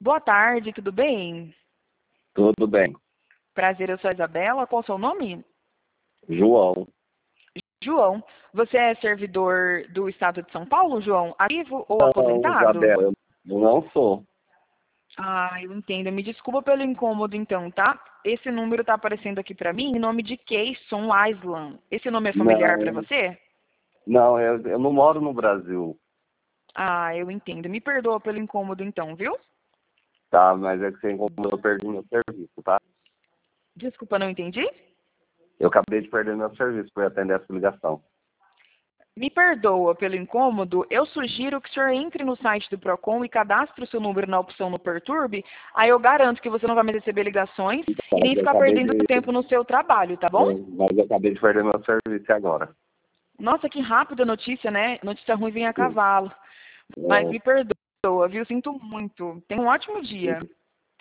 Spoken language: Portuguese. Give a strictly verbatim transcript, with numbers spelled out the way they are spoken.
Boa tarde, tudo bem? Tudo bem. Prazer, eu sou a Isabela. Qual o seu nome? João. João. Você é servidor do Estado de São Paulo, João? Ativo ou Não, aposentado? Isabela, eu eu não sou. Ah, eu entendo. Me desculpa pelo incômodo, então, tá? Esse número tá aparecendo aqui pra mim em nome de Keyson Island. Esse nome é familiar pra Não, você? não, eu, eu não moro no Brasil, Ah, eu entendo. Me perdoa pelo incômodo, então, viu? tá? Mas é que você incomodou, eu perdi meu serviço, tá? Desculpa, não entendi? Eu acabei de perder meu serviço por atender essa ligação. Me perdoa pelo incômodo, eu sugiro que o senhor entre no site do Procon e cadastre o seu número na opção no Perturbe, aí eu garanto que você não vai mais receber ligações e Mas nem eu ficar acabei perdendo de, tempo no seu trabalho, tá bom? eu- mas eu acabei de perder meu serviço agora. Nossa, que rápida notícia, né? Notícia ruim vem a cavalo. Mas É, me perdoa, viu? Sinto muito. Tenha um ótimo dia.